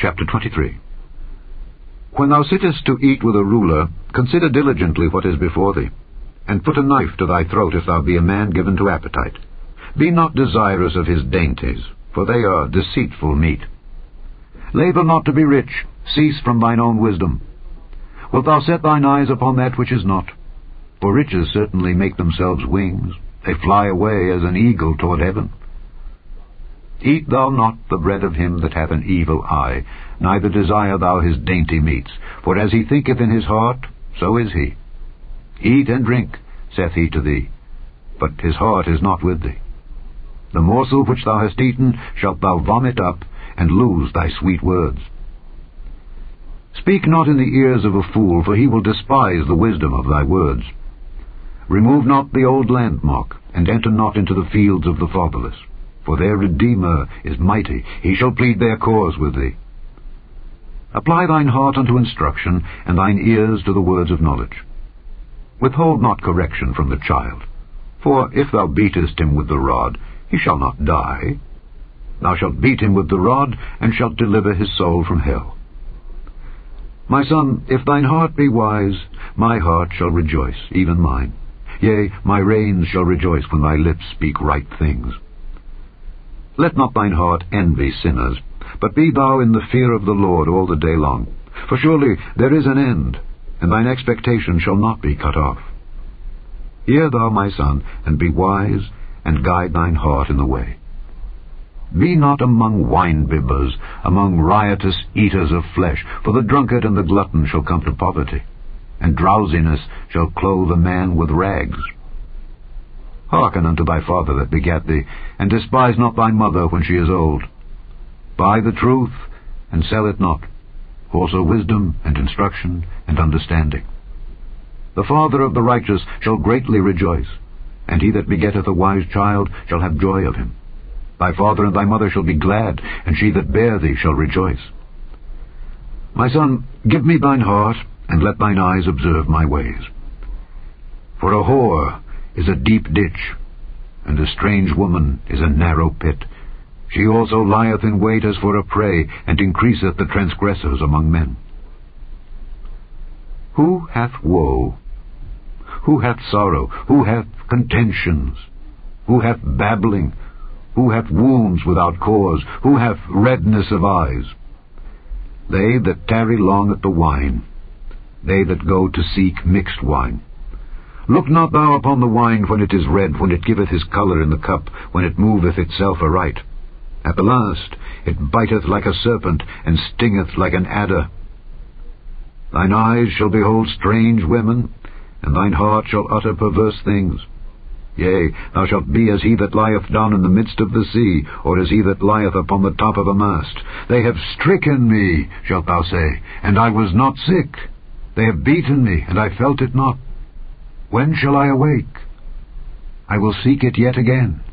Chapter 23. When thou sittest to eat with a ruler, consider diligently what is before thee, and put a knife to thy throat if thou be a man given to appetite. Be not desirous of his dainties, for they are deceitful meat. Labour not to be rich, cease from thine own wisdom. Wilt thou set thine eyes upon that which is not? For riches certainly make themselves wings, they fly away as an eagle toward heaven. Eat thou not the bread of him that hath an evil eye, neither desire thou his dainty meats, for as he thinketh in his heart, so is he. Eat and drink, saith he to thee, but his heart is not with thee. The morsel which thou hast eaten shalt thou vomit up, and lose thy sweet words. Speak not in the ears of a fool, for he will despise the wisdom of thy words. Remove not the old landmark, and enter not into the fields of the fatherless. For their Redeemer is mighty, he shall plead their cause with thee. Apply thine heart unto instruction, and thine ears to the words of knowledge. Withhold not correction from the child, for if thou beatest him with the rod, he shall not die. Thou shalt beat him with the rod, and shalt deliver his soul from hell. My son, if thine heart be wise, my heart shall rejoice, even mine. Yea, my reins shall rejoice when thy lips speak right things. Let not thine heart envy sinners, but be thou in the fear of the Lord all the day long. For surely there is an end, and thine expectation shall not be cut off. Hear thou, my son, and be wise, and guide thine heart in the way. Be not among wine-bibbers, among riotous eaters of flesh, for the drunkard and the glutton shall come to poverty, and drowsiness shall clothe a man with rags. Hearken unto thy father that begat thee, and despise not thy mother when she is old. Buy the truth, and sell it not, also wisdom, and instruction, and understanding. The father of the righteous shall greatly rejoice, and he that begetteth a wise child shall have joy of him. Thy father and thy mother shall be glad, and she that bare thee shall rejoice. My son, give me thine heart, and let thine eyes observe my ways. For a whore is a deep ditch, and a strange woman is a narrow pit. She also lieth in wait as for a prey, and increaseth the transgressors among men. Who hath woe? Who hath sorrow? Who hath contentions? Who hath babbling? Who hath wounds without cause? Who hath redness of eyes? They that tarry long at the wine, they that go to seek mixed wine. Look not thou upon the wine when it is red, when it giveth his colour in the cup, when it moveth itself aright. At the last it biteth like a serpent, and stingeth like an adder. Thine eyes shall behold strange women, and thine heart shall utter perverse things. Yea, thou shalt be as he that lieth down in the midst of the sea, or as he that lieth upon the top of a mast. They have stricken me, shalt thou say, and I was not sick. They have beaten me, and I felt it not. When shall I awake? I will seek it yet again.